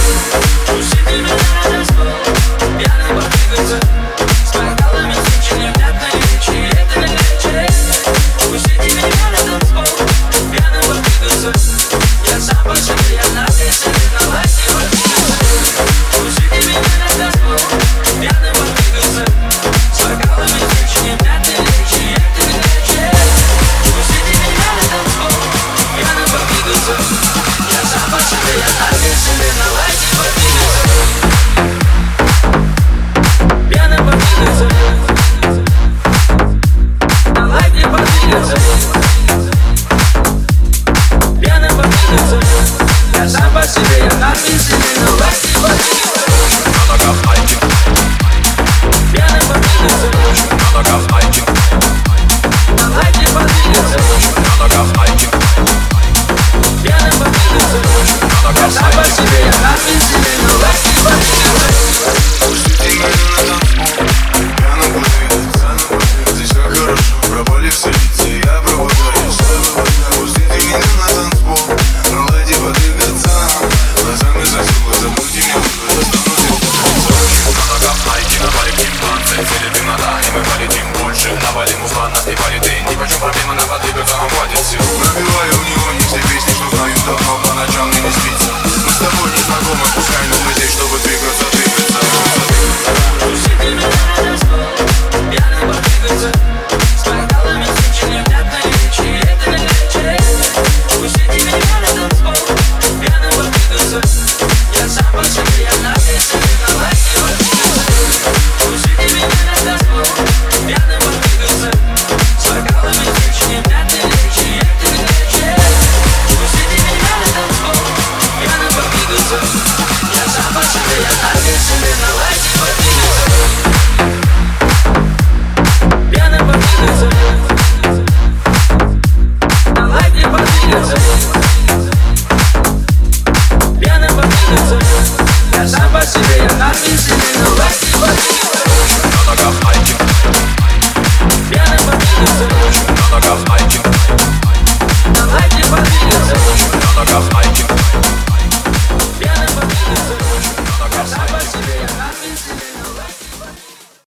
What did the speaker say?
Навалим узла, нас не полеты. Ни почем проблема, на подвигах захватит все. Пробиваю у него не все песни, что знаю давно. По ночам мне не спится. Мы с тобой не знакомы, пускай, но мы здесь, чтобы двигаться, двигаться. Пусти меня на танцпол, пьяным подвигаться. С бокалами свечения, внятной речи, это не лечение. Пусти меня на танцпол, пьяным подвигаться. Я сам по себе, я на песне, на лайке подвигаться. Пусти меня на танцпол, пьяным подвигаться. С бокалами свечения, внятной речи, это не лечение. Пусти меня на танцпол, пьяным подвигаться. Я сам по себе, я на песне, на лайке подвигаться. Пьяным подвигаться. На лайке подвигаться. Пьяным подвигаться. Я сам по себе, я на песне.